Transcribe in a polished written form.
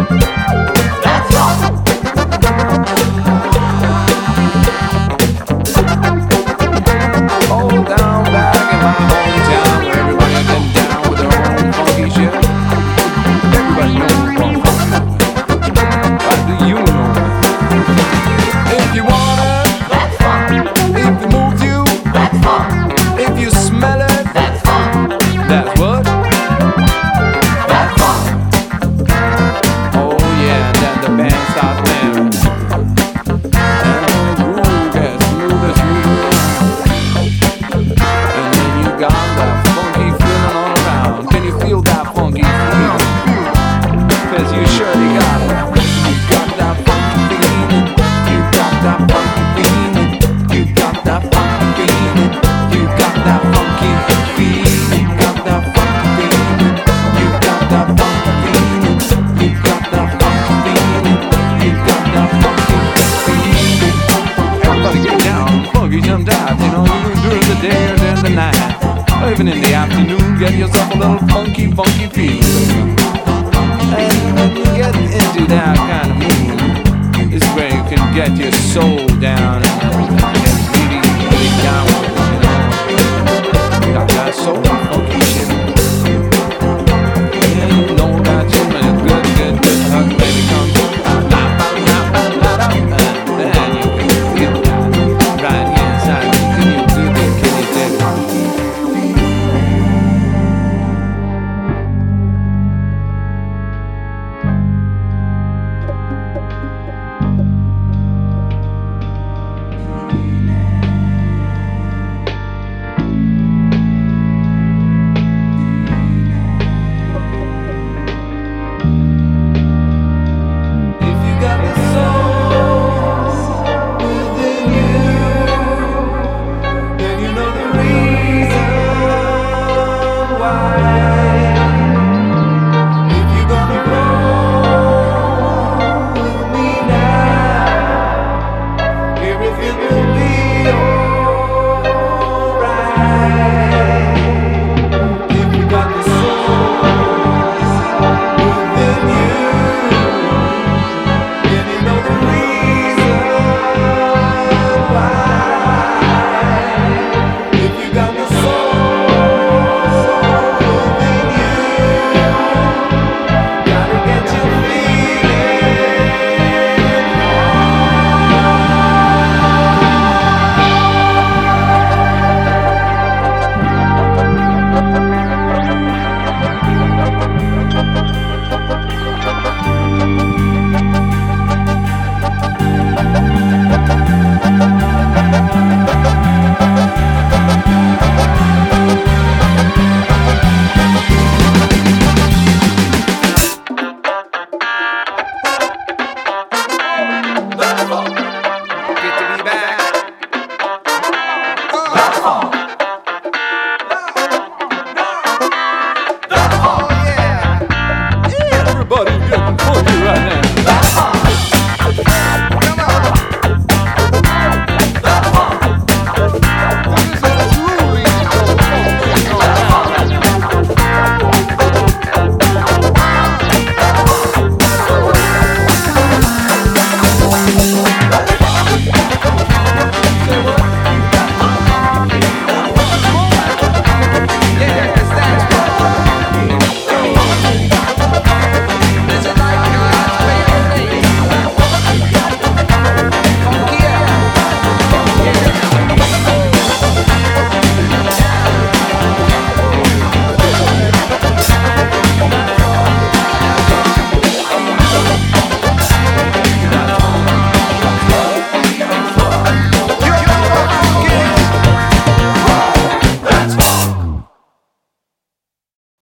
Even in the afternoon, get yourself a little funky, funky feeling. And when you get into that kind of mood, is where you can get your soul down and get really, really down with it, you know. Got that soul funky shit. Yeah, you know that you made a good, good, good hug, baby, come to and then you can feel that right here inside. Can you do it? Can you take it? Everybody